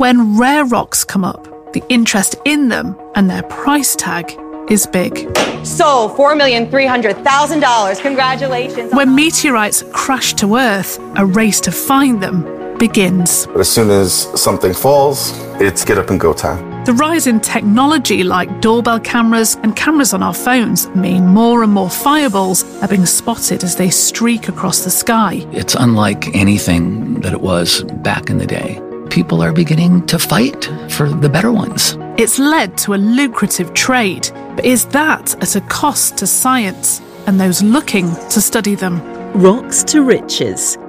When rare rocks come up, the interest in them and their price tag is big. Sold $4,300,000. Congratulations. When meteorites crash to Earth, a race to find them begins. But as soon as something falls, it's get up and go time. The rise in technology like doorbell cameras and cameras on our phones mean more and more fireballs are being spotted as they streak across the sky. It's unlike anything that it was back in the day. People are beginning to fight for the better ones. It's led to a lucrative trade, but is that at a cost to science and those looking to study them? Rocks to Riches,